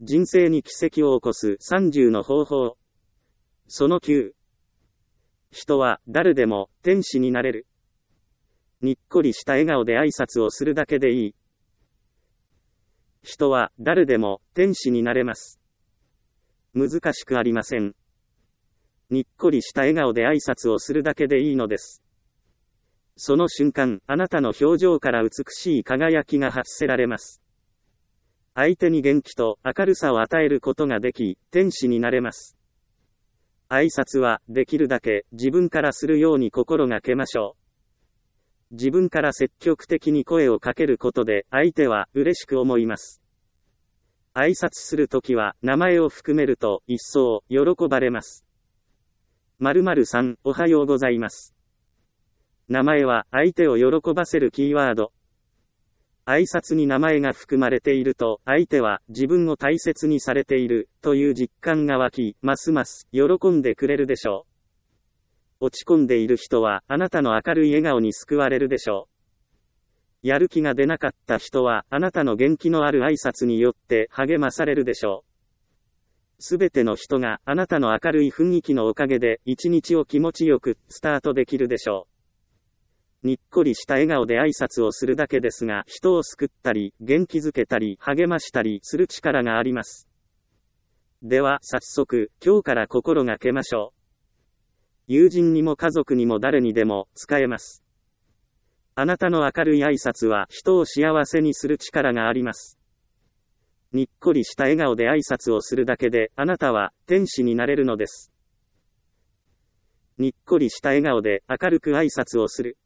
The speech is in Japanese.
人生に奇跡を起こす30の方法。その9。人は誰でも天使になれる。にっこりした笑顔で挨拶をするだけでいい。人は誰でも天使になれます。難しくありません。にっこりした笑顔で挨拶をするだけでいいのです。その瞬間、あなたの表情から美しい輝きが発せられます。相手に元気と明るさを与えることができ、天使になれます。挨拶は、できるだけ自分からするように心がけましょう。自分から積極的に声をかけることで、相手は嬉しく思います。挨拶するときは、名前を含めると、一層、喜ばれます。〇〇さん、おはようございます。名前は、相手を喜ばせるキーワード。挨拶に名前が含まれていると、相手は自分を大切にされているという実感が湧き、ますます喜んでくれるでしょう。落ち込んでいる人は、あなたの明るい笑顔に救われるでしょう。やる気が出なかった人は、あなたの元気のある挨拶によって励まされるでしょう。すべての人があなたの明るい雰囲気のおかげで、一日を気持ちよくスタートできるでしょう。にっこりした笑顔で挨拶をするだけですが、人を救ったり、元気づけたり、励ましたりする力があります。では、早速、今日から心がけましょう。友人にも家族にも誰にでも使えます。あなたの明るい挨拶は人を幸せにする力があります。にっこりした笑顔で挨拶をするだけで、あなたは天使になれるのです。にっこりした笑顔で明るく挨拶をする。